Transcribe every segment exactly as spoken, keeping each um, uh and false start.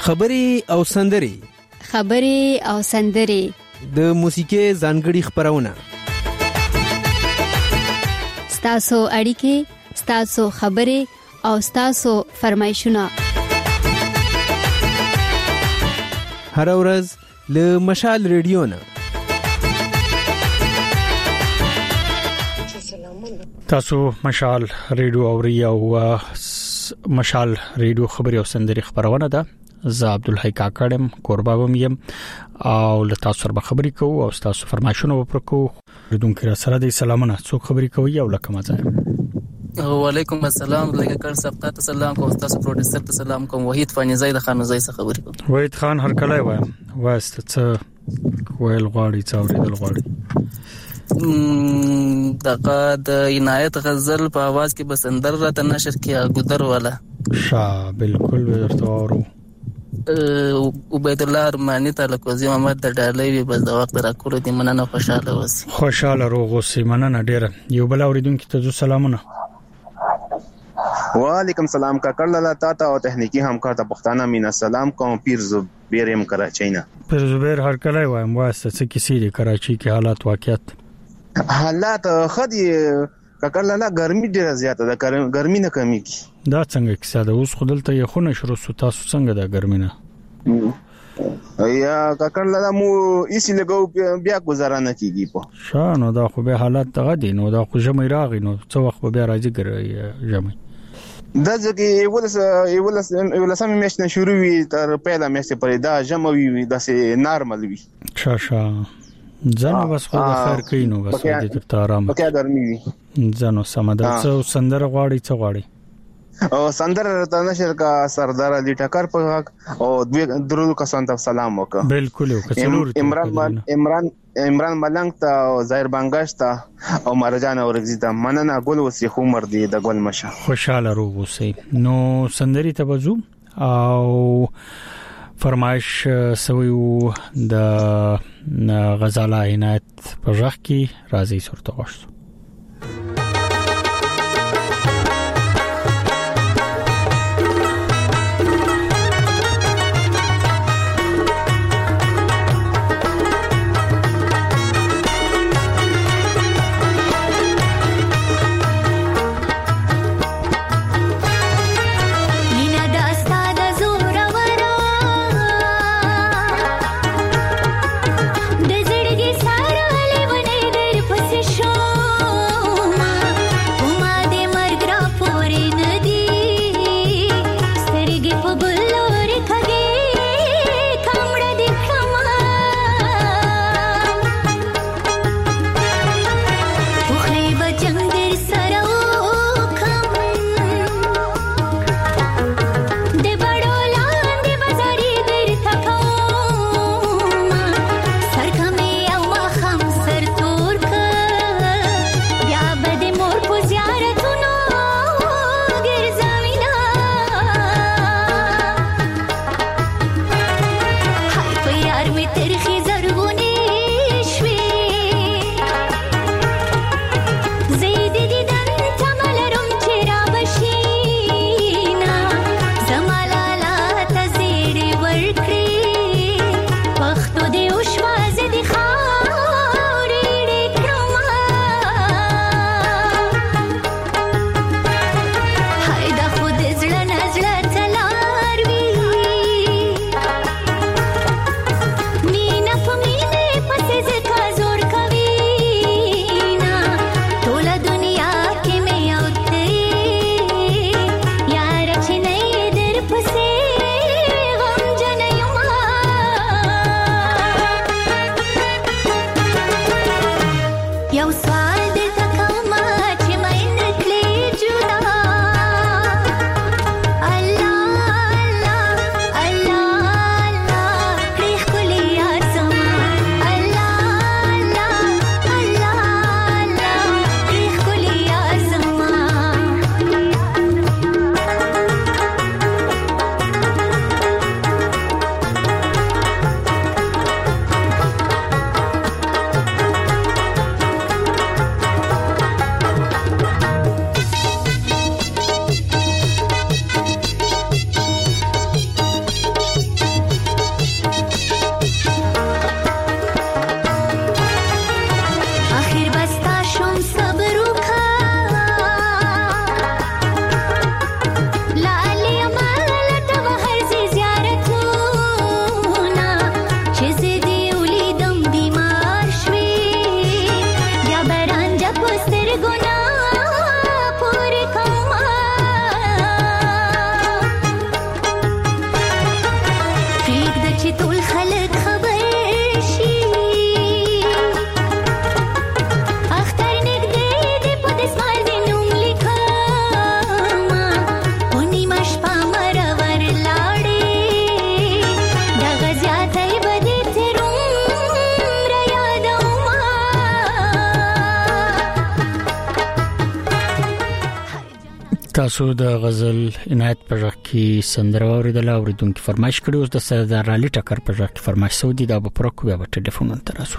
خبري او سندري خبري او سندري د موسیقي ځانګړي خبرونه ستاسو اړیکې ستاسو خبري او ستاسو فرمایشونه هر ورځ له مشال ریډیو نه تاسو مشال ریډیو اوري او مشال ریډیو خبري او سندري خبرونه ده. زه عبدالحی کاکړم قرباوم يم او له تاسو سره خبري کوم او تاسو فرمایشونه وکړو. ردونکو را سره د سلامونه څوک خبري کوي او لکه مزه. وعلیکم السلام لکه کړ سبقات سلام کوم تاسو پروډوسر ته سلام کوم. وحید فانیزای د خانوزای څخه خبري کوم. وحید خان هر کله وایم واسطه څه ویل غواړي څو ریدل غواړي. دغه د عنایت غزل په आवाज کې بسندر راته نشر کیا ګدر والا شا بالکل ورته اورو عبید الله ارمانی تعالی کوزي محمد د ډالۍ بس د وخت را کول دي مننه خوشاله وسی خوشاله روغ وسی مننه ډیر. یو بل اوریدونکو ته سلامونه. وعلیکم سلام کاکړ لاله تاته او تخنیکی همکار ته پښتانه مینا سلام کوم. پیر زبیر يم کراچۍ نه. پیر زبیر هر کله وایم واسه څه کیسې دي کراچۍ کې حالات واقعیت حالات خدي کاکړ لاله ګرمي ډیره زیاته ده. ګرمي نه کمی کی دا څنګه کیسه ده؟ اوس خودلته یې خونه شروع سو تاسو څنګه ده ګرمي نه یا کاکړ لاله مو ایسی لګو بیا گزاره نه کیږي په شانو. دا خو به حالات دغه دي نو دا خو جمع راغی نو څو وخت به راځي ګرځي جمع دا ځکه ولس ولس ولسمه میاشت نه شروع وي تر پیله میاشت پرې دا جمع وي داسې نارمل وي. شا شا ځنه بس خو د خیر کینو بس دې ته آرام پکې ګرمي وي ځنه سمده څو سندر غواړي څو غواړي او سندر ته نشر کا سردار علي ټکر په حق او درود کسان ته سلام وکړه. بالکل عمران عمران عمران ملنګ ته او ظاهر بنگش ته او مرجان اورګزی ته مننه. ګل وسی عمر دی د ګل مشه خوشاله روغ وسی. نو سندري ته بزو او فرمایش سویو د غزاله عنایت په ځخ کې راځي صورت غوښتو. Show تاسو د غزل عنایت په ځخ کې سندره اوریدل اوریدونکو فرمایش کړو اوس د سردار علي ټکر په ځخ کې فرمایش سعودي د پروکو بیا په ټلیفون تراسو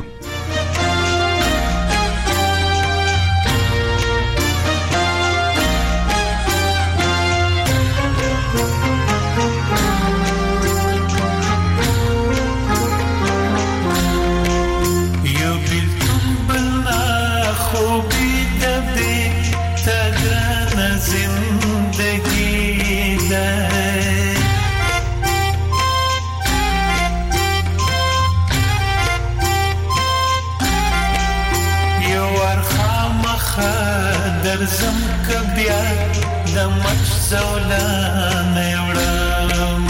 درزم کبیا د مچ زولانه وړم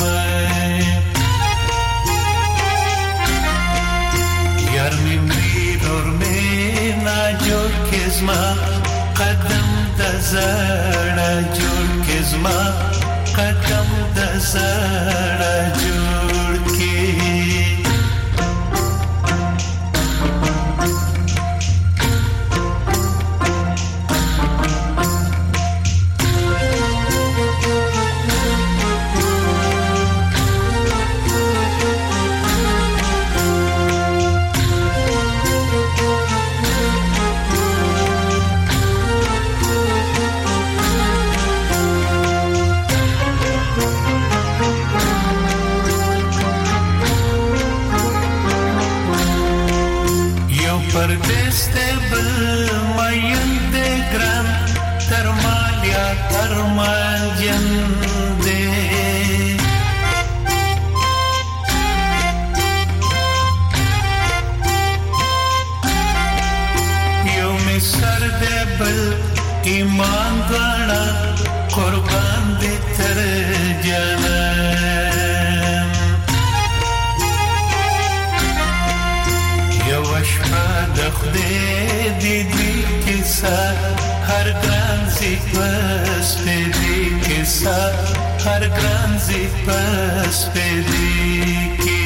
یار می میرور می نا جوړ کزما قدم د زړه جوړ کزما قدم د زړه جوړ کی ایمان غانا قربان دې تر جنم یو شپه د خدای دې دې کیسه هر ګران زی پس دې کیسه هر ګران زی پس دې کی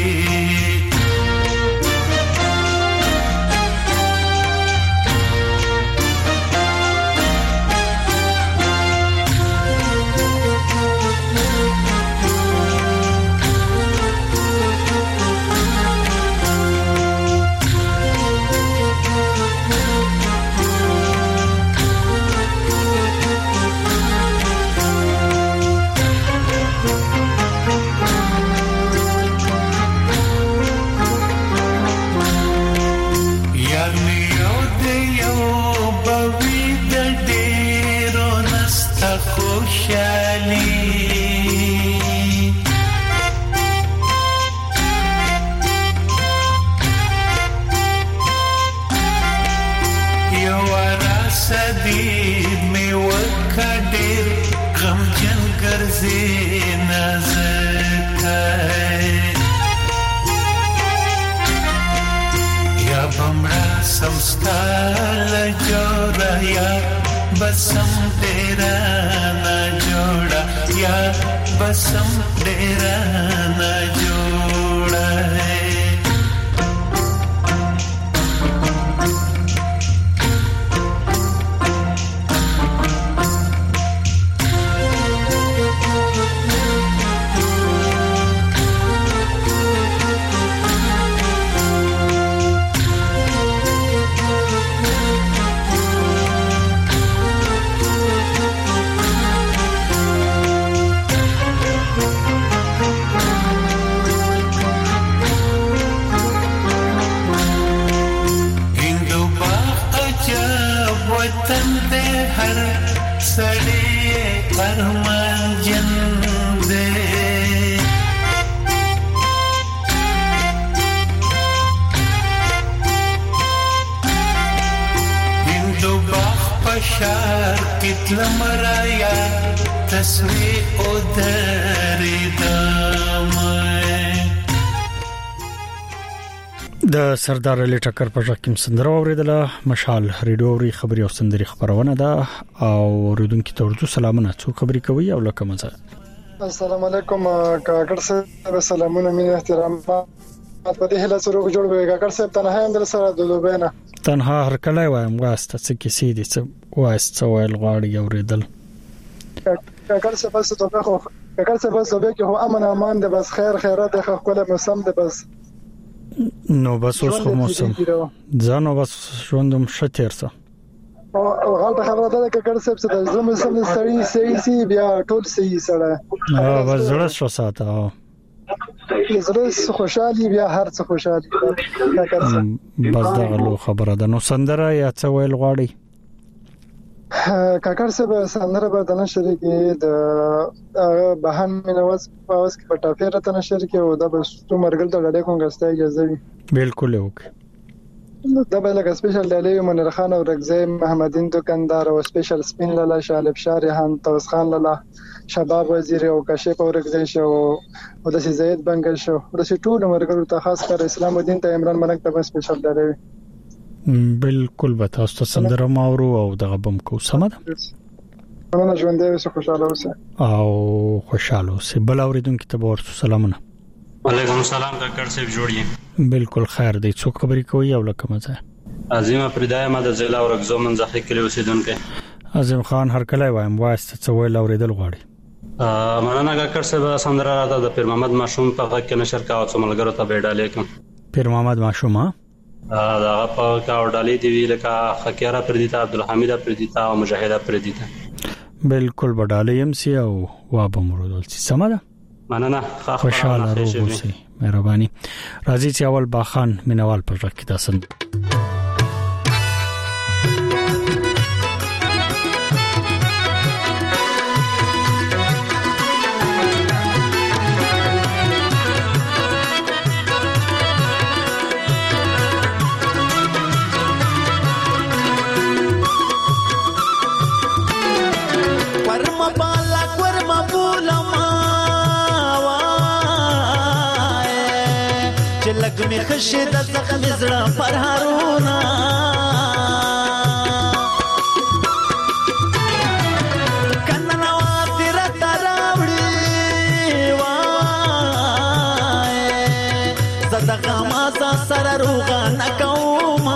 बसम तेरा ना जोड़ा या बसम तेरा ना जोड़ा है لمرایا تصویر او دریدم د سردار علي ټکر په ځکه سندره اوریدله مشال ریډیو ری خبري او سندري خبرونه ده او ورودونکو ته ورته سلامونه څو خبري کوي او لکه مزه السلام علیکم کاکړ صاحب سلامونه مين احترام په دې هله سره جوړ وي کاکړ صاحب تنها هم در سره د لوبینه تنها هر کله وایم واسطه څه کیسې دي څه واسطه ویل غواړي اوریدل کاکړ څه بس ته خو کاکړ څه بس به کې هو امن امان ده بس خیر خیرات ده خپل موسم ده بس نو بس اوس خو موسم ځانو بس ژوندم شتیر څه او غلطه خبره ده کاکړ څه څه د زموږ سم سړی سي سي بیا ټول سي سره اه بس زړه شو ساته زړه خوشحالي بیا هر څه خوشحالي کاکړ څه بس دا غلو خبره ده نو سندره یا څه ویل غواړي کاکړ صاحب سندره به د نشر کې د بهان مینواز پاوس کې پټا پیره ته نشر کې او دا به څو مرګل ته ډډه کوم غسته اجازه وي بالکل اوکې دا به لکه سپیشل ډالې منیر خان او رغزی محمدین دکاندار او سپیشل سپین لاله شالب شارحان توس خان لاله شباب وزیر او کاشف او رغزی شو او د زید بنگل شو د ټول مرګل ته خاص کر اسلام الدین ته عمران ملک ته سپیشل ډالې بالکل به تاسو ته سندره ماورو او دغه بم کو سمده نو ژوندې اوسه خوشاله اوسه او خوشاله اوسه بل اوریدونکو ته ورته سلامونه وعلیکم السلام کاکړ صاحب جوړی بالکل خیر دی څوک خبرې کوي او لکه مزه عظیم پردای ما د ضلع ورغزو منځخه کلی اوسیدونکو عظیم خان هر کله وایم واسطه څه ویل اوریدل غواړي مننه کاکړ صاحب سندره راته د پیر محمد ماشوم په غږ کې نشر کاوه څو ملګرو ته بیډالې کوم پیر محمد ماشوم ها دا په کاوډالې دی ویل کا خکیرا پردیتا عبدالحمید پردیتا او مجاهد پردیتا بالکل بدالې ام سی او وا بمرودل سمده مننه خوشاله روغوسی مهرباني راځي چې اول باخان مینوال پر راکې تاسو می خشه د زخم زړه پر هارونا کنا نو تیر تراوړي وای زدغه ما سره روغه نکوما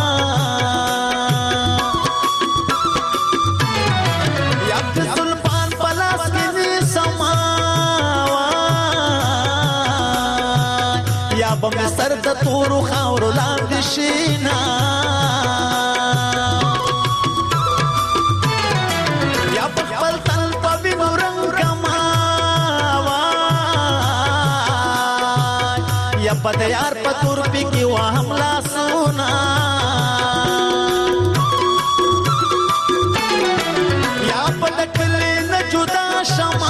یا د سلطان پلاس کې سما بم سر د تورو خاورو لاندې شینا یا په خپل تن په وینو رنگ کما یا په یار په تور پی کې وا حمله سونا یا په دکلې نه جدا شمه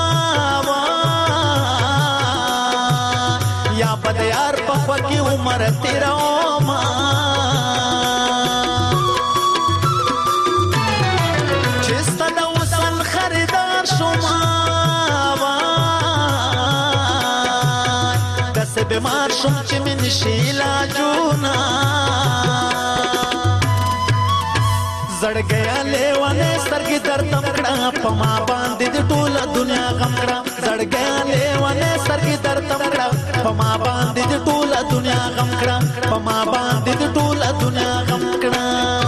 بدیار په خوکی عمر تیرو ما چستا د وصل خریدار شوما دس بیمار شوم چې من شیلا جونا زړ گیا لیوانه سترګې درتم کړه په ما باندې د ټول دنیا غم کړه زړ گیا لیوانه سترګې درتم کړه په ما باندې د ټول دنیا غم کړه په ما باندې د ټول دنیا غم کړه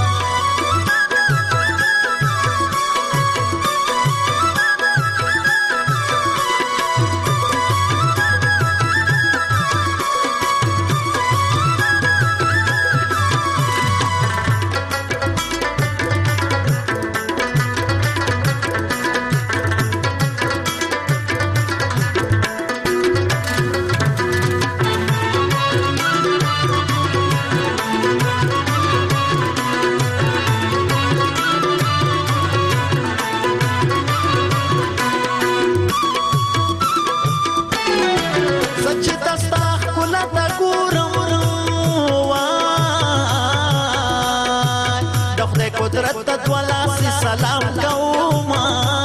سلام کوما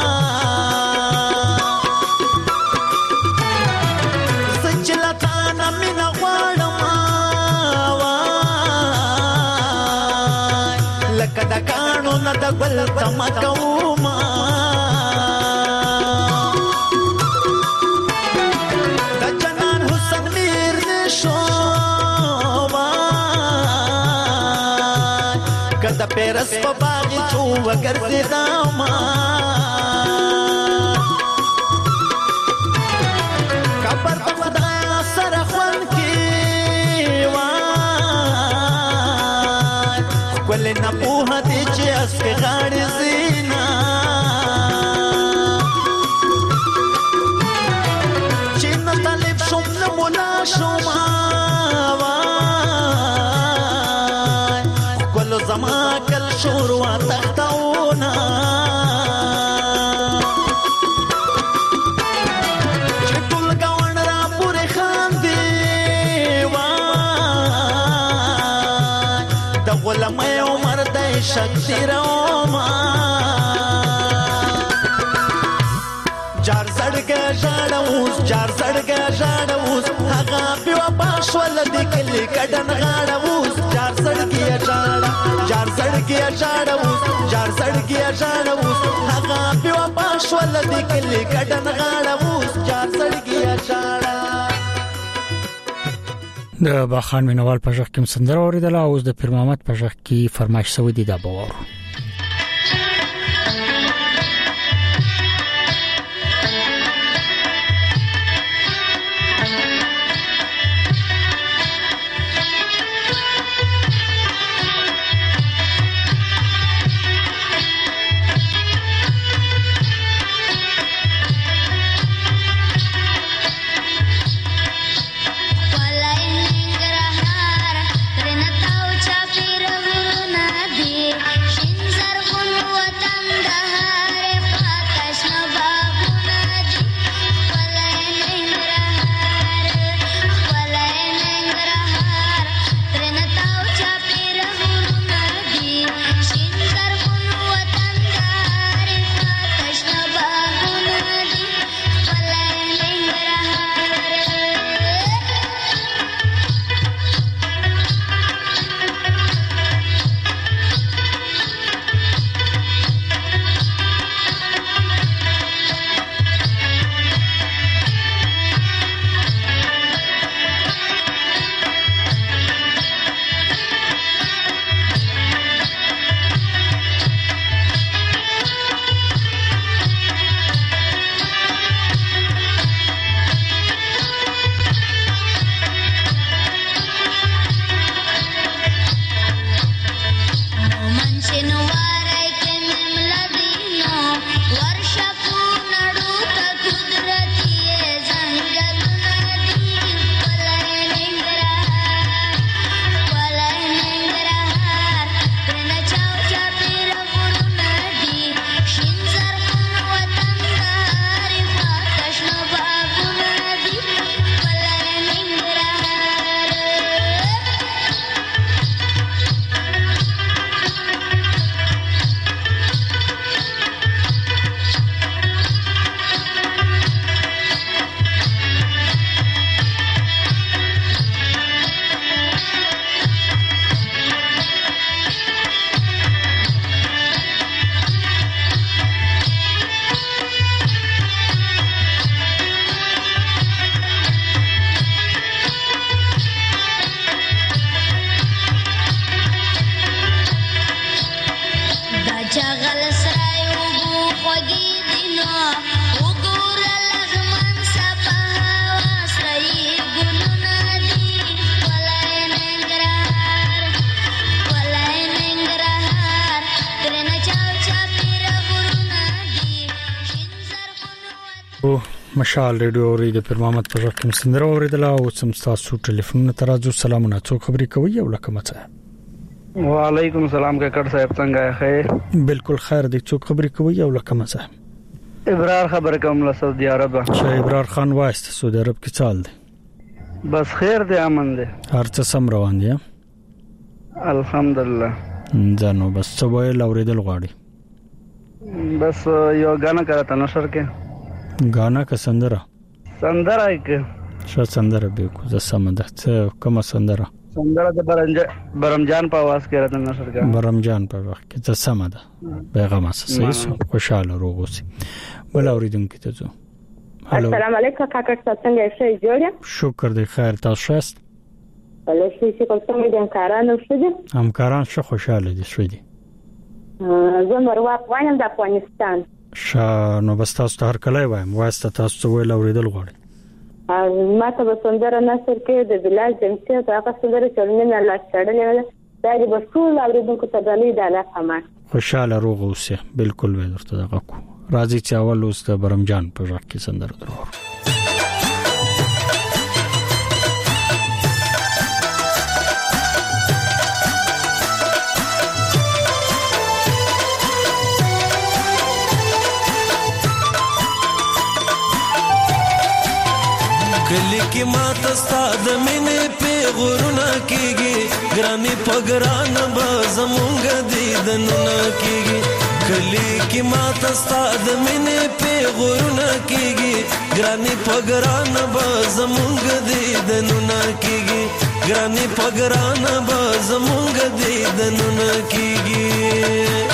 سچلتانا مینا غواړما لکه د کانو نه د ګل تم کوما د جنان حسن میر نشو کده پیرس په باغ چو وګرځیدا ما ولې نه پوهه دي چې اس کې غاړې زینا چې نه طالب شوم نه مولا شوم وای کله زما کل شور وا تختاونا چې ټول گاون را پورې خان دی وای د غلامه عمر د شکتی روما جار زړګه ژړوس جار زړګه ژړوس هغه په پښول د کلی کډن غاړوس جار زړګه ژړ جار زړګه ژړوس جار زړګه ژړوس هغه په پښول د کلی کډن غاړوس جار زړګه ژړ د باخان مینوال په ژغ کې سندره اوریدله او د پیر محمد په ژغ کې فرمایش سوی دی دا باور مشال ریډیو اوري د پیر محمد په ژغ کې سندره اوریدله او سم تاسو ټلیفون ترازو سلامونه څو خبري کوي او لکه مڅه وعلیکم السلام کاکړ صاحب څنګه خیر بالکل خیر دي څو خبري کوي او لکه مڅه ابرار خبر کوم له سعودي عرب چې ابرار خان واسط سعودي عرب کې چال دي بس خیر دی امن دی هر څه سم روان دي الحمدلله ځانو بس څه وایي اوریدل غواړي بس یو غانا کرته نشر کې غانا کا سندره سندره کې شو سندره به کو ز سمده څه کومه سندره سندره د برمجان برمجان په आवाज کې راته نشر کې برمجان په وخت کې څه سمده پیغام اساسي خوشاله روغوسی بل اوریدونکو ته ځو السلام علیکم کاکړ څنګه یې جوړه شکر دی خیر تاسو شست بلې چې کوم څه دې همکارانو شته همکاران ښه خوشاله دي شوي دي زه مروه افغانم د افغانستان شا نو بس تاسو ته هر کله وایم واسطه تاسو ویل اوریدل غواړي ما ته به سندره نصر کې د بلال جمشید هغه سندره چلنه نه لا چړلې دا د بسول اوریدونکو ته د لید علاقه ما خوشاله روغ اوسه بالکل به درته دغه کو راځي چې اول اوس د برمجان په ځای کې سندره درو کلی کی ماته ستاد مینې په غورونه کېږي ګرانی پګران به زمونږ دیدنونه کېږي کلی کی ماته ستاد مینې په غورونه کېږي ګرانی پګران به زمونږ دیدنونه کېږي ګرانی پګران به زمونږ دیدنونه کېږي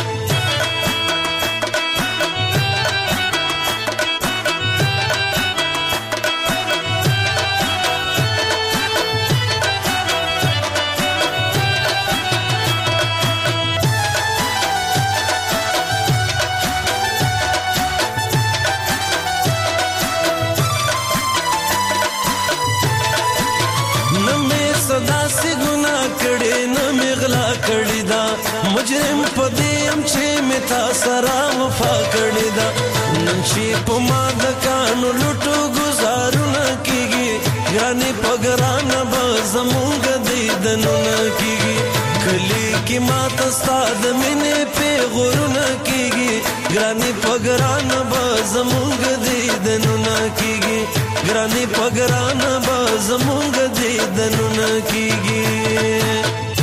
مجرم پدیم چې متا سره وفا کړی دا نن شي په ما د کانو لټو گزارونه کیږي ګرانی پګران به زمونږ دیدنونه کیږي کلی کی ماته ستاد مینې په غورونه کیږي ګرانی پګران به زمونږ دیدنونه کیږي ګرانی پګران به زمونږ دیدنونه کیږي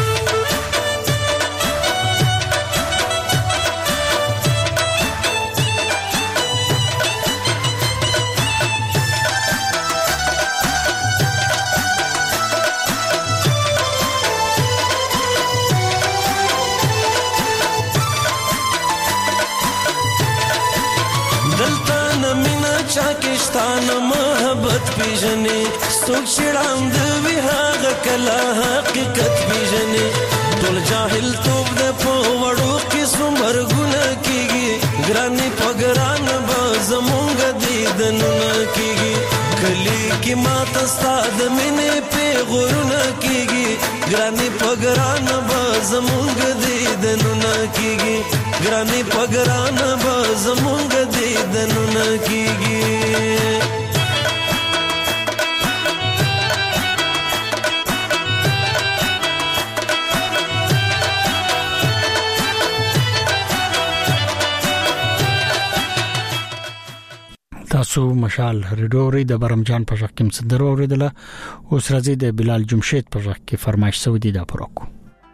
چاکستان محبت پیژنې څوک شړاند وی هغه کلا حقیقت پیژنې ټول جاهل توپ د پوړو کې څومره ګناه کیږي ګرانی پګران به زمونږ دیدنونه کیږي کلی کې ماته ستاد مینې په غورونه کیږي ګرانی پګران به زمونږ دیدنونه کیږي ګرانی پګران به زمونږ دیدنونه کیږي تاسو مشال ریډوري د برمجان په ځای کې مصدر اوریدله اوس راځي د بلال جمشید په ځای کې فرمایش سعودي دا پروکو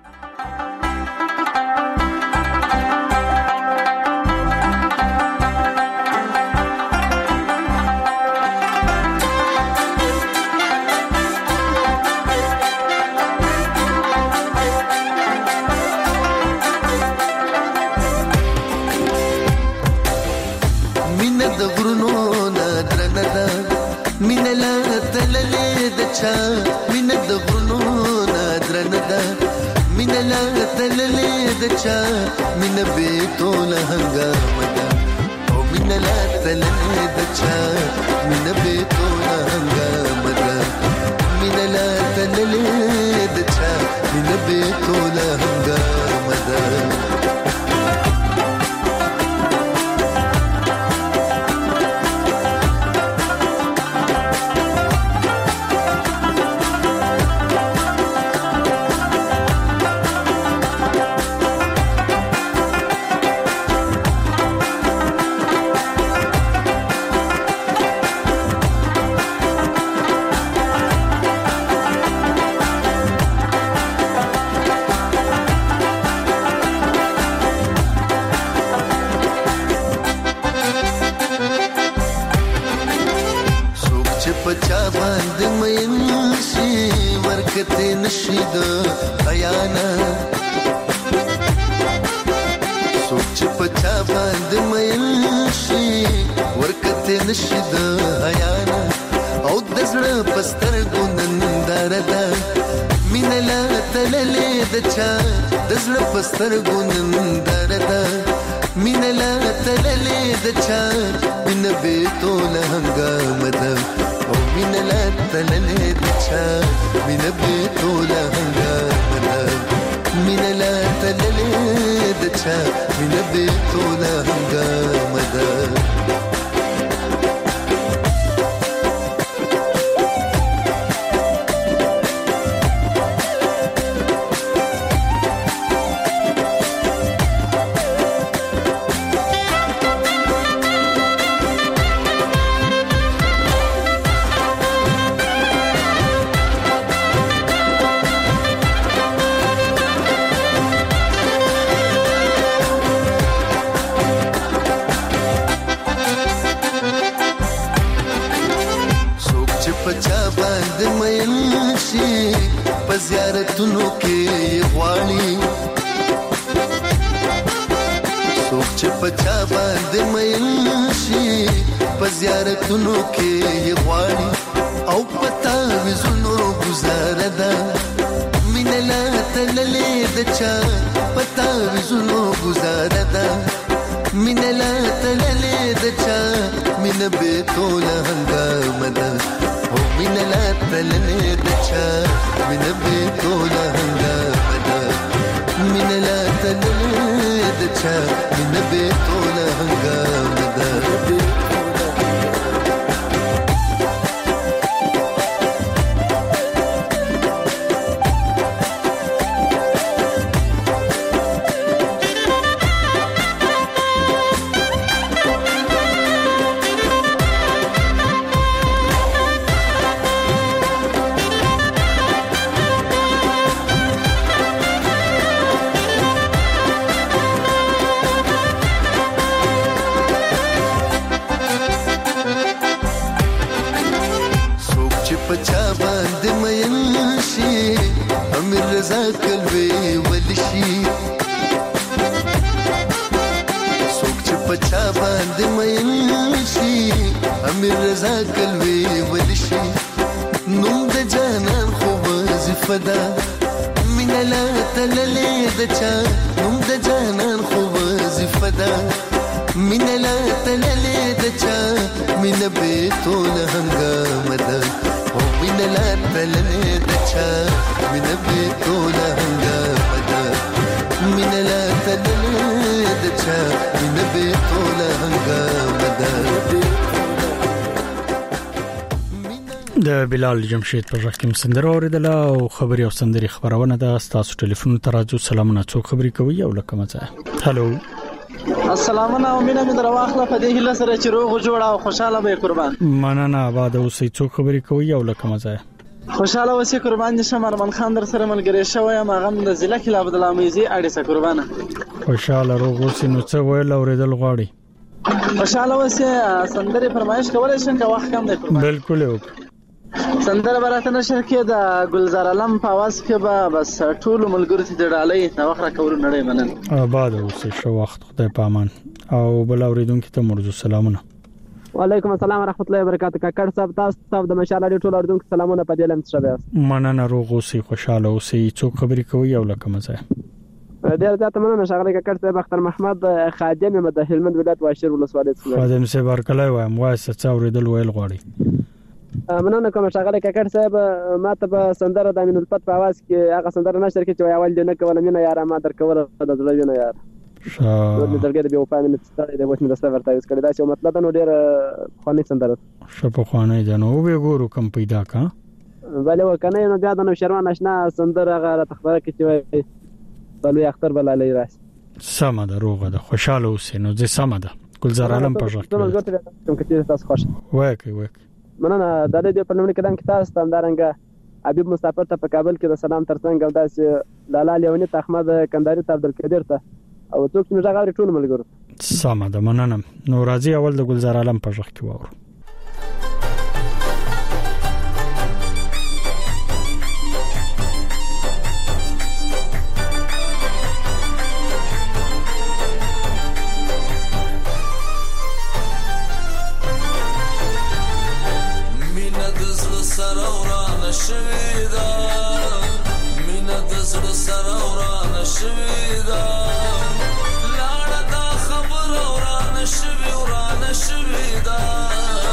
مینه د غرونو نادرنه ده مینه لا تللې د چا مینه به ټول هنګامه ده او مینه لا تللې د چا مینه به ټول هنګامه ده مینه لا تللې د چا مینه به ټول هنګامه ده پچا باندې مې شي ورکته نشید حیانا سوچ پچا باندې مې شي ورکته نشید حیانا او دزړه پستر ګونندار ده مين لا تللې د چا دزړه پستر ګونندار ده مين لا تللې د چا مين به ټول هنګام ده او مين لا تللې د چا مين به ټول هنګام ده چا مینه به توله هنګامه ده زیارتونو کې غواړي څوک چې پچا باندې مېل شي په زیارتونو کې غواړي او پتا وزونو گزار ده مینه لا تللې د چا پتا وزونو گزار ده مینه لا تللې د چا مینه به توله هنګامه ده مینه لا تللې د چا مینه به توله هنګامه ده مینه لا تللې د چا مینه به توله هنګامه ده مینه لا تللې د چا نوم د جانان خو وظیفه ده مینه لا تللې د چا مینه به توله هنګامه ده مینه لا تللې د چا مینه به توله هنګامه ده مینه لا تللې د چا مینه به توله هنګامه ده د بلال جمشید په ځکه کوم سندره اوریدله او خبري او سندري خبرونه ده تاسو ټلیفون تراجو سلامونه څوک خبري کوي او لکه مزه هالو السلام علیکم مینه مې درواخله په دې هله سره چې روغ جوړ او خوشاله به قربان مننه آباد اوسې څوک خبري کوي او لکه مزه خوشاله اوسې قربان دي شمر من خان در سره ملګری شوی ما غم د ضلع کې عبد الله میزي اړیسه قربانه خوشاله روغ اوسې نو څه ویل اوریدل غواړي خوشاله اوسې سندري فرمایش کولای شم که وخت کم دی قربان بالکل وک سندره براته نشر کې د ګلزار علم په आवाज کې به بس ټول ملګرو ته ډالۍ نو وخت راکور نړۍ منن آباد اوسې شو وخت خدای پامان او بل اوریدونکو ته مرجو سلامونه وعلیکم السلام ورحمت الله وبرکاته کاکړ صاحب تاسو ته د مشاله ټول اوریدونکو سلامونه په دې لم شبه مننه روغ اوسې خوشاله اوسې څوک خبري کوي او لکه مزه ډیر زیات مننه شغله کاکړ صاحب اختر محمد خادم د هلمند ولایت واشر ولسوالۍ څخه خادم صاحب ورکلای وایم واسه څو اوریدل ویل غواړي مننه کوم شغله کاکړ صاحب ما ته په سندره د امین الفت په आवाज کې هغه سندره نشر کې چې اول دی نه کوله مینه یار ما در کوله د زړه وینه یار شاه د درګه د بیا په مینه ستاره د وښنه د سفر تایز کړی دا چې مطلب نو ډیر خواني سندره شپه خواني جنو به ګورو کم پیدا کا بله وکنه نو بیا د نو شروان آشنا سندره غره تخبره کې چې بلوي اختر بلالي راس سمه ده روغه ده خوشاله اوسې نو زه سمه ده ګلزار عالم په ځکه کوم کې تاسو خوش وای وای مننه د دې په نوم کې قدم کې تاسو تمدارنګ حبيب مسافر ته په کابل کې د سلام ترڅنګ او داسې لالا لیونی احمد کنداري ته عبدالقادر ته او څوک چې غاړي ټول ملګرو سمه ده مننه نو راځي اول د ګلزار عالم په ځکه کې وورو لاړه دا خبر ورانه شوي ورانه شوي دا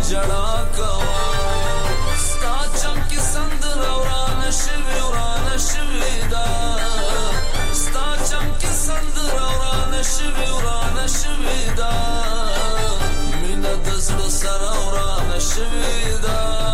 جڑا کوا ستا چمکی سندر ورانه شوی ورانه شوی دا ستا چمکی سندر ورانه شوی ورانه شوی دا مینا د زړه سره ورانه شوی دا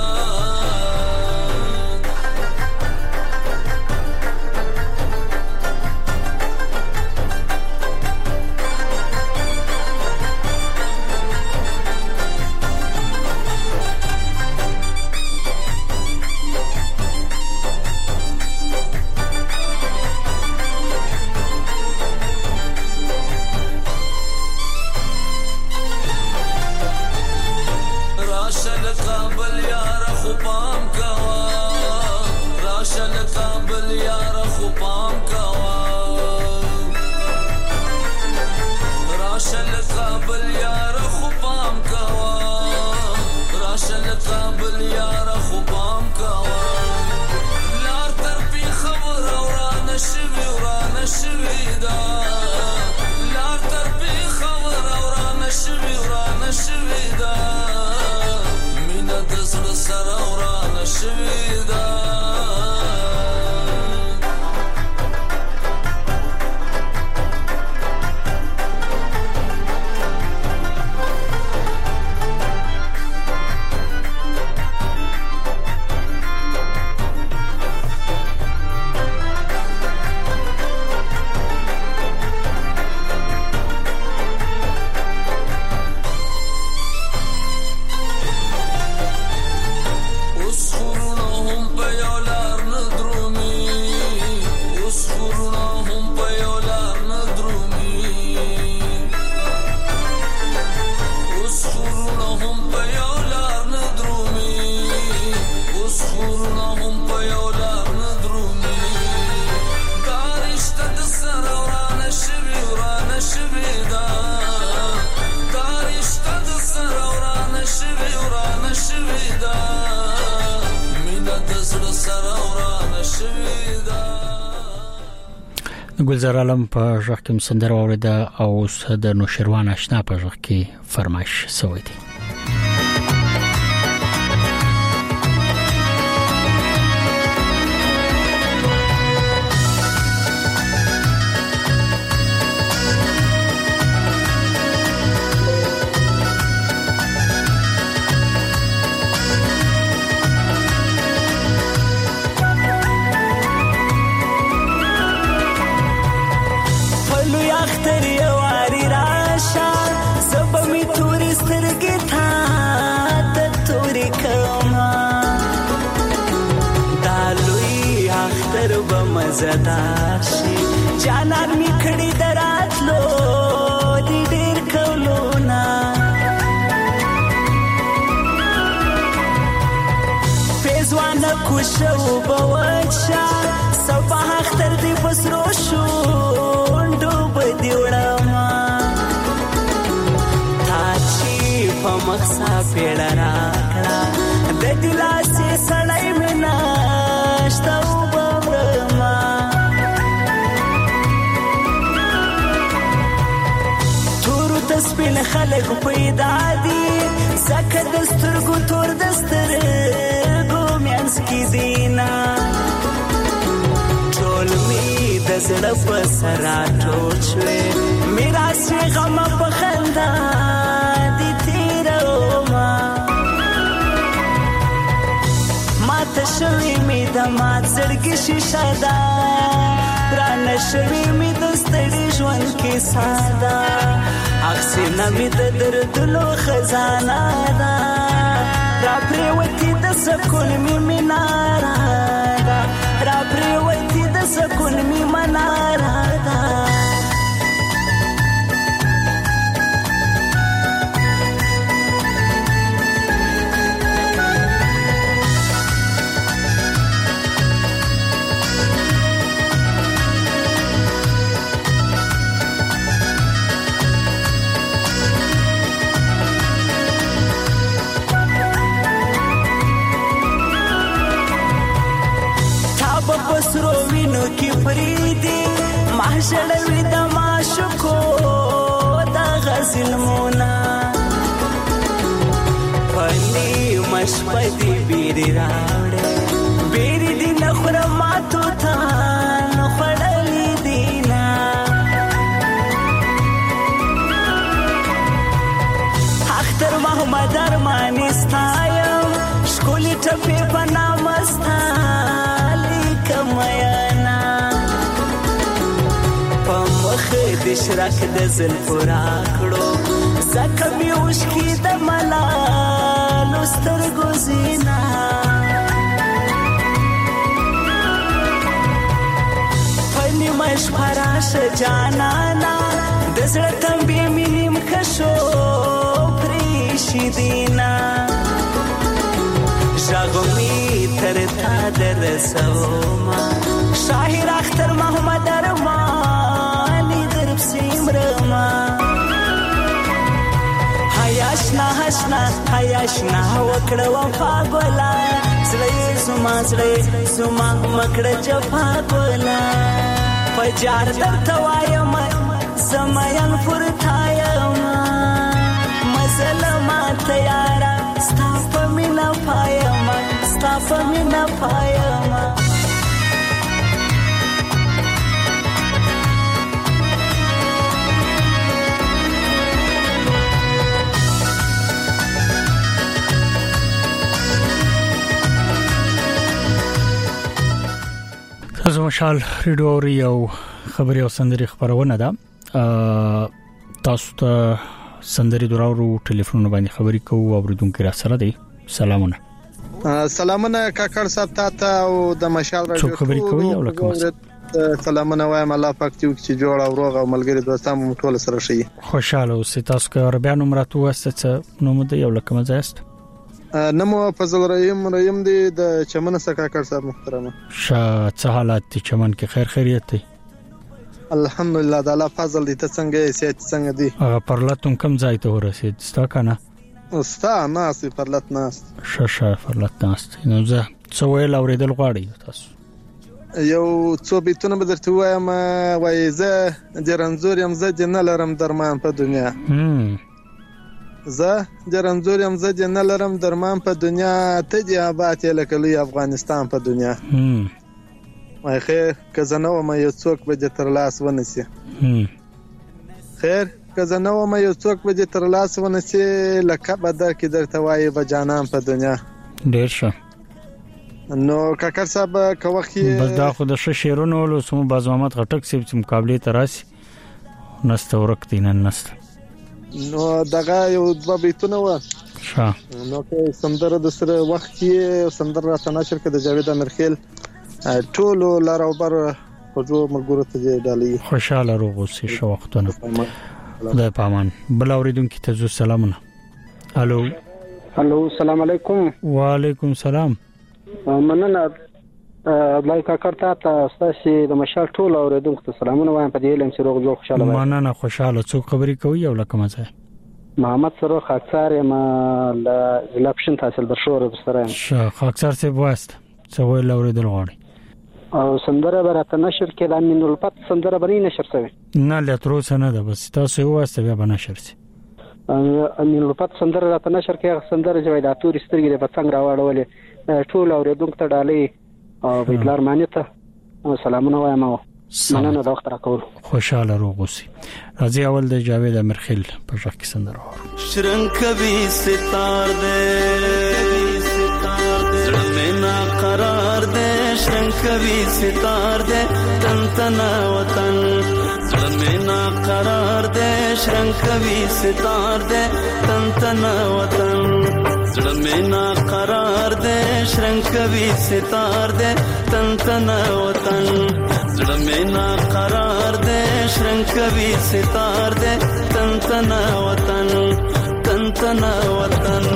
ګلزار عالم په ژغ کې سندره اوریده او د نوشروان آشنا په ژغ کې فرمایش سوی دی. زداشي جانان می کړي دراتلو دې ډېر کولونا فیزوان کوشو بوچا صباح اختر دې بسرو شو ډوب دی وړما تاچی په مخسا پیړه راکړه د دلاسه سړی منا شتو سپین خلق پیدا دي زکه دسترګو تور دسترګو میانس کی دینا ټول می د زړه په سرا ټول شوي میرا سی غم په خندا دي تیرو ما ما ته شوي می د ما زړګي شیشه دا ران شوي می د ستړي ژوند کې ساده اکسینا می د دردلو خزانه دا را پریوتی د سکون می منارا دا را پریوتی د سکون می منارا دا کی فریدی محشلوی د معشوقو د غزل مونا ولی مشپدی بیری راوړې بیری دی نخوره ماتو تا نخوړلی دینا اختر محمد ارمانی ستایم شکولی ټپی په نامه ستا لیکم میانا په مخ د شرک د زلفو راکړو زکه مې اوښکې د ملالو سترګو زینا په نیمه شپه راشه جانانا د زړه تمبې مې نیم کشو پرېښي دینا غږ مې تر تا درسومه شاهر اختر محمد ارماني در پسې مرمه هیاشنا هشنا هیاشنا وکړه وفا ګله زړه زما زړه زما مکړه جفا ګله په جار درته وایم زمین پورته یم مزله ماته یاره ستا په مینه پایم ستا په مینه پایم تاسو مشال ریډیو اوري او خبري او سندري خبرونه ده تاسو ته سندري دراورو ټلیفون باندې خبري کوو او ردونکو را سره دي سلامونه سلامونه کاکړ صاحب ته او د مشال راډیو خبري کوي او لکه سلامونه وایم الله پاک دې چې جوړ او روغ او ملګری دوستان مو ټول سره شي خوشاله اوسئ تاسو که بیا نوم راتو واسطه نو مو دی یو لکه مزاست نمو فضل رحیم رحیم دی د چمن سکا کړ صاحب محترمه شا څه حالات دي چمن کې خیر خیریت دی الحمدلله د الله فضل دی ته څنګه سیات څنګه دی هغه پرلاتون کم ځای ته ورسید ستا کنه ستا ناس پرلات ناس شاشه پرلات ناس نو زه څو ویل اوریدل غواړي تاسو یو څو بیتونه به درته وایم وای زه د رنزور یم زه د نه لرم درمان په دنیا هم زه د رنزور یم زه د نه لرم درمان په دنیا ته دی آباد لکه لوی افغانستان په دنیا هم وای خیر که زه نه وم یو څوک به د تر لاس ونسی هم خیر که زه نه وم یو څوک به د تر لاس ونسی لکه به در کې درته وایي به جانان په دنیا ډیر ښه نو کاکر صاحب که وخت بس دا خو د ښه شعرونو ولو سمو باز محمد خټک صاحب چې مقابله ته راسي نسته ورکتی نن نسته نو دغه یو دوه بیتونه و ښه نو که سندره د سره وخت کې سندره راته نشر کړه د جاوید امرخیل ټولو لار او بر خو ملګرو ته ډالۍ خوشاله روغ اوسئ ښه وختونه خدای پامان بل اوریدونکو ته زو سلامونه الو الو السلام علیکم وعلیکم السلام مننه بلای کاکړ ته تاسو د مشال ټول اوریدونکو ته سلامونه وایم په دې لم چې روغ جوړ خوشاله وایم مننه خوشاله څوک خبري کوي او لکه مزه محمد سره خاکسار یم ل زلپشن تحصیل برشور سره شه خاکسار څه واست څه ویل اوریدل غواړي او سندره برته نشر کې د امین الفت سندره بنې نشر شوی نه لترو سنه ده بس تاسو یو واسطه بیا بنشر سي امین الفت سندره راته نشر کې سندره جوړه د تور سترګې په څنګه راوړولې ټول اوریدونکو ته ډالۍ او بیدلار معنی ته سلامونه وایم مننه د وخت راکول خوشاله روغ اوسئ راځي اول د جاوید امرخیل په ځخ کې سندره شرنکوي ستار دې زړه مې نا قرار دې شرنکوي ستار دې تن تن وطن زړه مې نا قرار دې شرنکوي ستار دې تن تن وطن زړه مې نا قرار دې شرنکوي ستار دې تن تن وطن زړه مې نا قرار دې شرنکوي ستار دې تن تن وطن تن تن وطن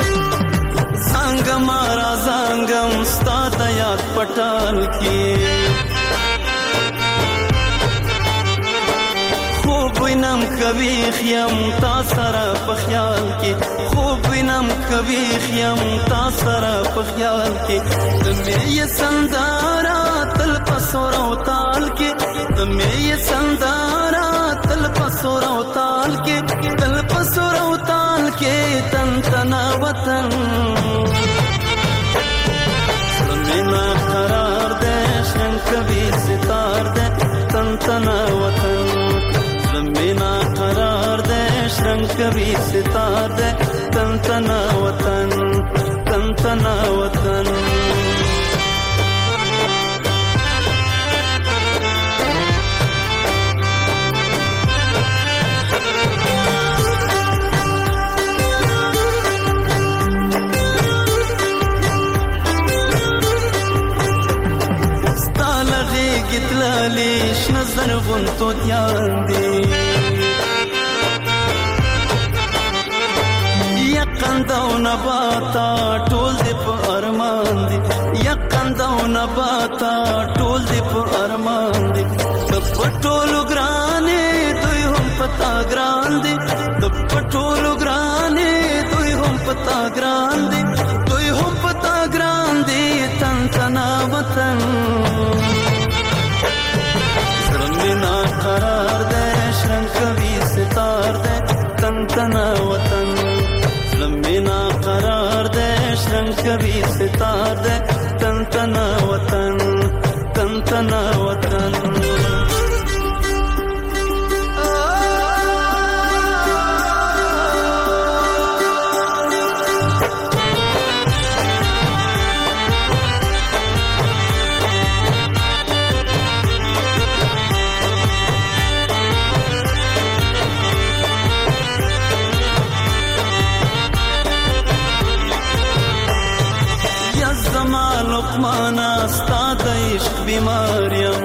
پټان کې کوي خیم تا سره په خیال کې خوب وینم کوي خیم تا سره په خیال کې د مې سندارا تل پسور او تال کې د مې سندارا تل پسور او تال کې تل پسور او تال کې تن تنا وطن زمینا قرار دے شن کبھی ستار دے تن تنا وطن زمینا قرار دے شن کبھی ستار دے تن تنا وطن تن تنا وطن گتلالیش نظر غن تو دیان دی یقند او نباتا ټول دی په ارمان دی یقند او نباتا ټول دی په ارمان دی د پټولو ګرانې دوی هم پتا ګران دی د پټولو ګرانې دوی هم پتا ګران دی دوی هم پتا ګران دی تن تنا وطن زمینا قرار دے شرن کبھی ستار دے تن تنا وطن زمینا قرار دے شرن کبھی ستار دے تن تنا وطن تن تنا وطن لقمانا ستا د عشق بیماریم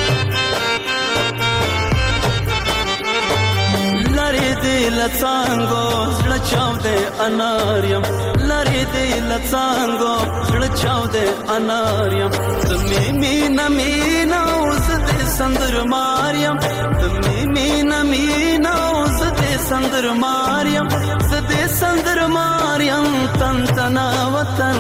لری دی لڅانګو زړه چاو دې اناریم لری دی لڅانګو زړه چاو دې اناریم د می مینا مینا اوس دې سندر ماریم د می مینا مینا اوس دې سندر ماریم زدې سندر ماریم تن تنا وطن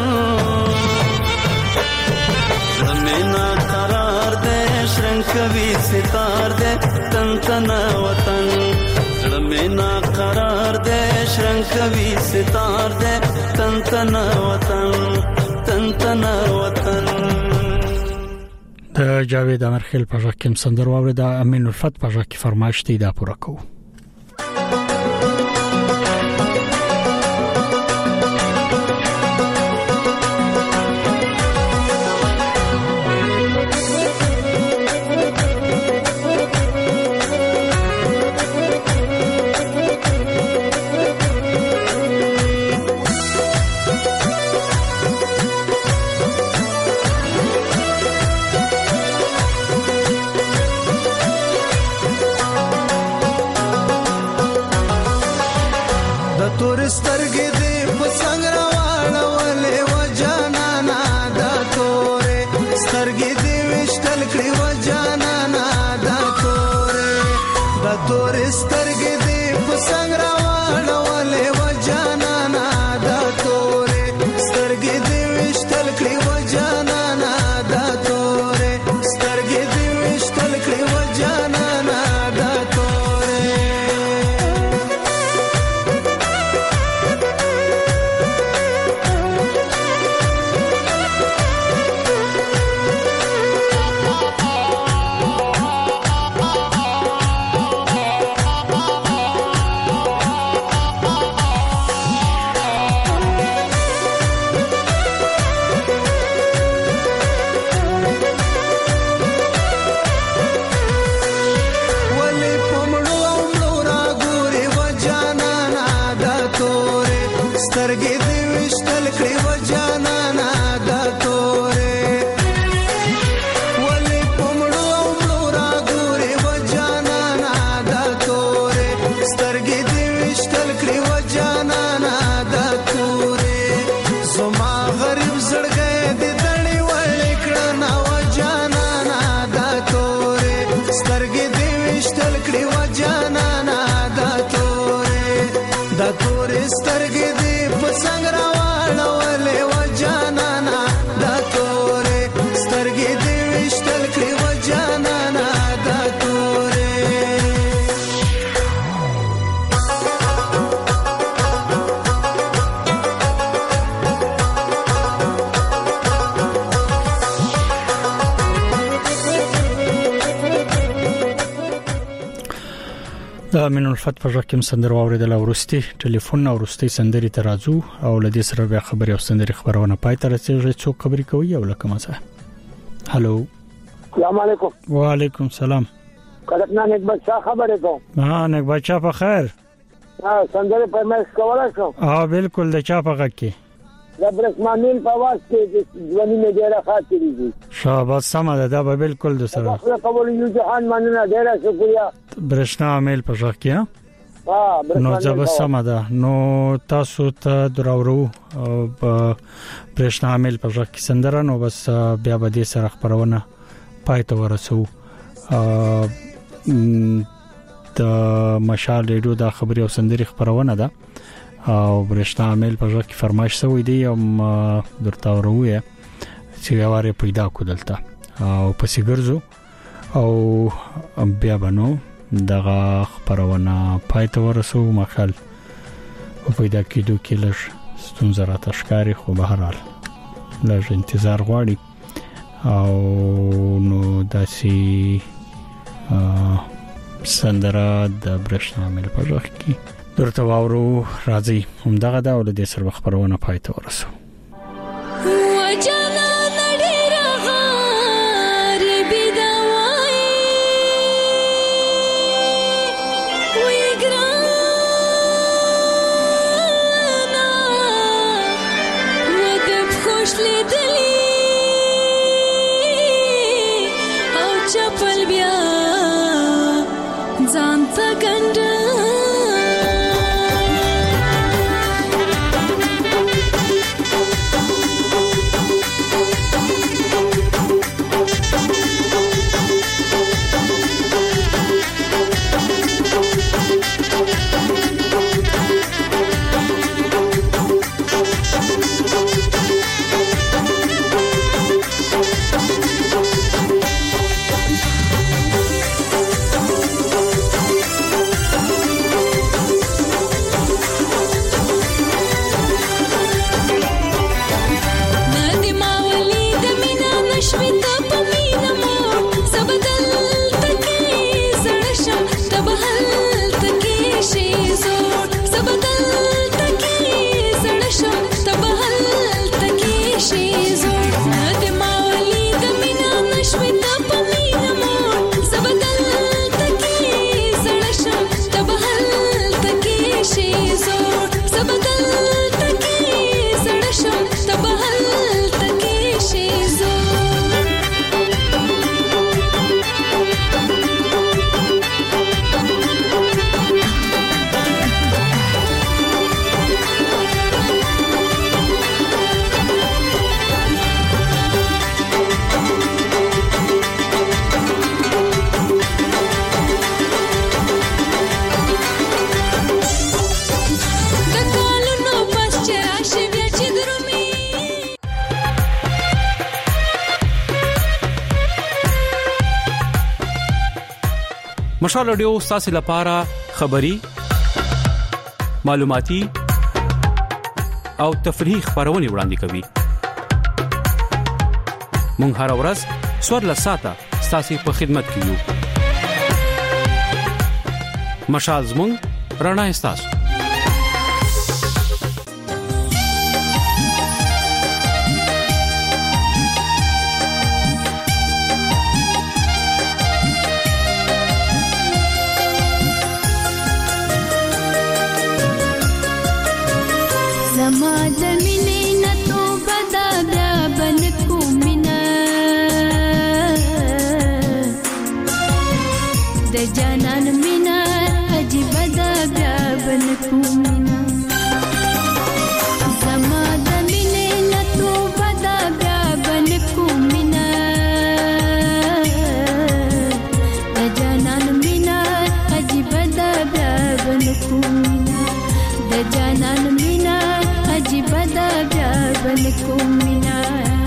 زمینا قرار دے شرن کبھی ستار دے تن تنا وطن زمینا قرار دے شرن کبھی ستار دے تن تنا وطن تن تنا وطن د جاوید امرخیل په ژغ کې سندر واورید امین الفت په ژغ کې فرمایش دی دا پوره کوو سترګې دې وشتل کړي و جانانا تورې سترګې دې په څنګ راواړولې و جانانا دا تورې سترګې دې وشتل کړې و جانانا دا تورې د من الفت په ځکه سندر واوریدل ورستي ټلیفون ورستي سندري ترازو او لدې سره بیا خبري او سندري خبرونه پای تر رسیدي څو خبري کوي او لکه مزه هالو السلام علیکم وعلیکم السلام کله نه بچا خبره کوم ها نه بچا په خیر ها سندري په مېس کوله شو ها بالکل د چا په غږ کې د برسمانین په واس کې د ځواني نه ډیره خاطرې دي شابه سم ده دا به بالکل د سره خپل قبول یو جهان مننه ډیره شکریا برښنا عمل په ځکه کې ها نو ځب سم ده نو تاسو ته دراورو برښنا عمل په ځکه سندره نو بس بیا به دې سره خبرونه پای ته ورسو د مشال ریډیو د خبري او سندري خبرونه ده او برښنا عمل په ځکه فرمایش سوی دی ام درته وروه چې یواره پیدا کولته او پسې ګرځو او بیا بنو دغه خبرونه پای ته ورسو مخال او پیدا کېدو کې لږ ستونزه را تشکاري خو به هر حال لږ انتظار غواړي او نو داسي سندره د برښنا عمل په ځکه کې درته واورو راځي همدغه دا ول د سر خبرونه پای ته ورسو وجانا نډیرا غاری بيدوي ويګرانا ودب خوش لیدلی او چپل بیا ځان ته ګند مشال رادیو تاسو لپاره خبری معلوماتي او تفریحي خبرونه وړاندې کوي مونږ هر ورځ سوړ لساته تاسو په خدمت کې یو مشال زموږ رڼا تاسو the جانان مینا عجیب دا بیا بل کوم مینا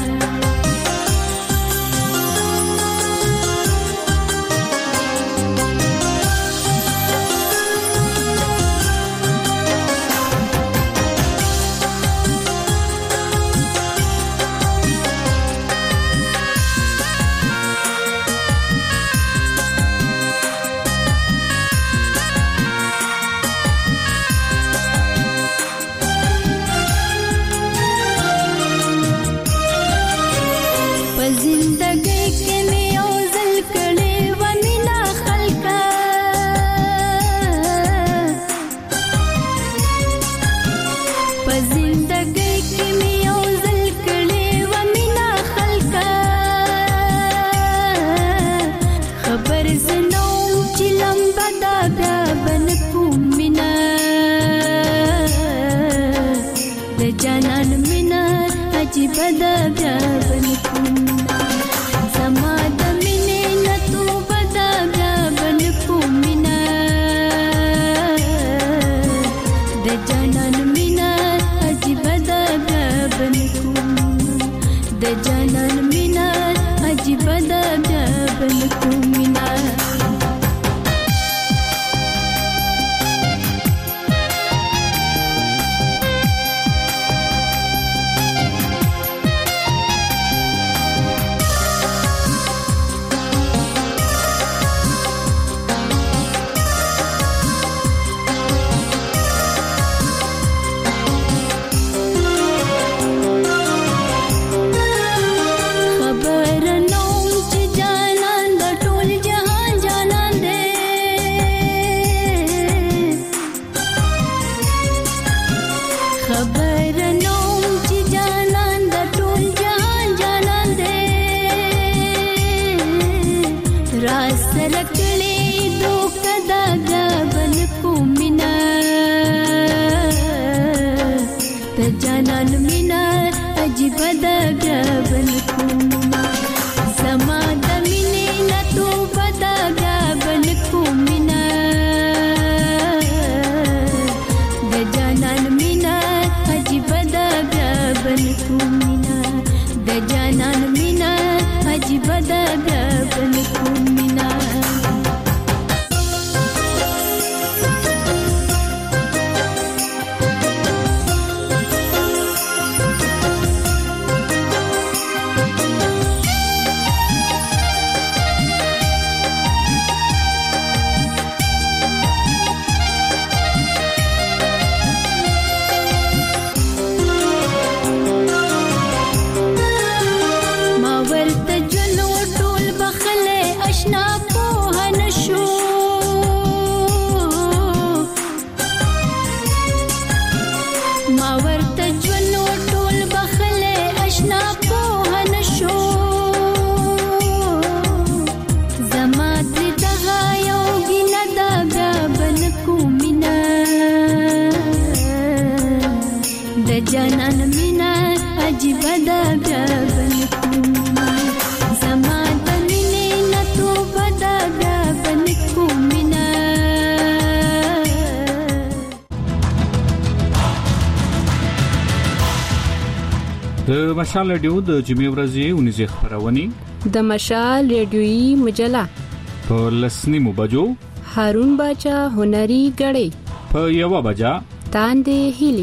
د مشال رادیو د جمعې ورځې ونیزه خبرونه د مشال رادیوي مجله په لسنیمو بجو هارون باچا هنري غړي په یو بجا تاندې هلي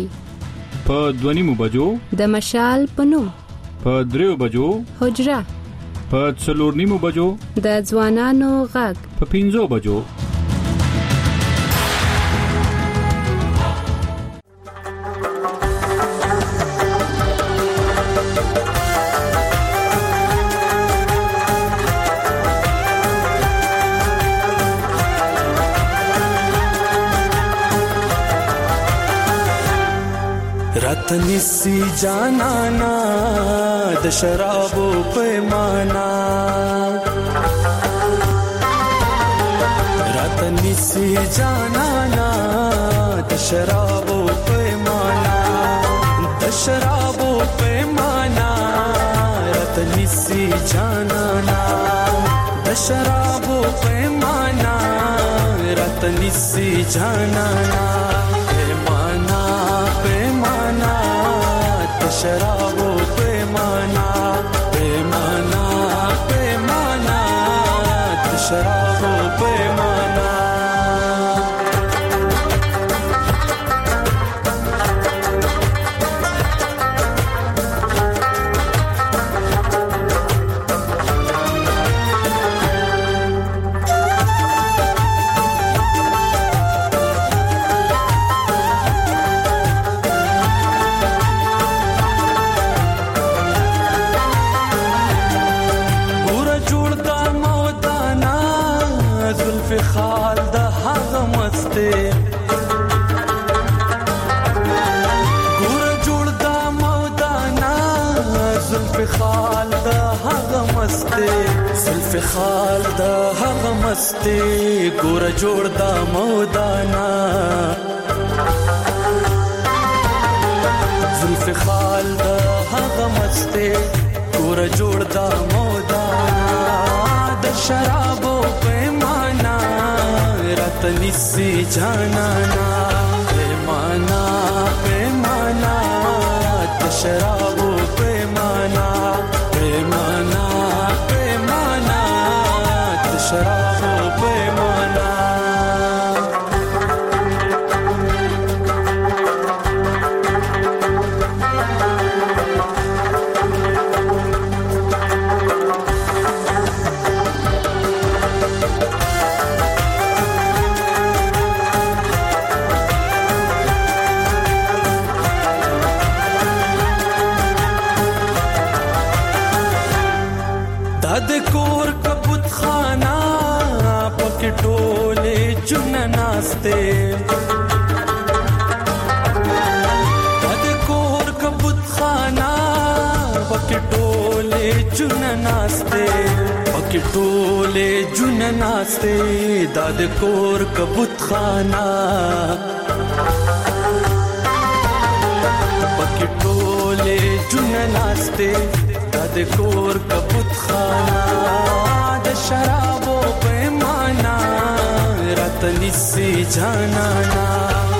په دونیمو بجو د مشال پنوم په دریو بجو حجره په څلورنیمو بجو د ځوانانو غږ په پنځو بجو راتنی سی جانانا د شرابو پیمانا راتنی سی جانانا د شرابو پیمانا د شرابو پیمانا راتنی سی جانانا د شرابو پیمانا راتنی سی جانانا پیمانا خال د هغه مسته زلف خال د هغه مسته ګور جوړ د مودانا زلف خال د هغه مسته ګور جوړ د مودانا د شرابو پیمانا رتنی سی جانا نا پیمانا پیمانا د شرابو پیمانا پیمانا پیمانا د شرابو پیمانا د کور کبوت خانا پکې ټوله جن ناشته د کور کبوت خانا پکې ټوله جن ناشته پکې ټوله جن ناشته د کور کبوت خانا پکې ټوله جن ناشته د کور کبوت خانا د شرابو پیمانا رتنی سی جانا نا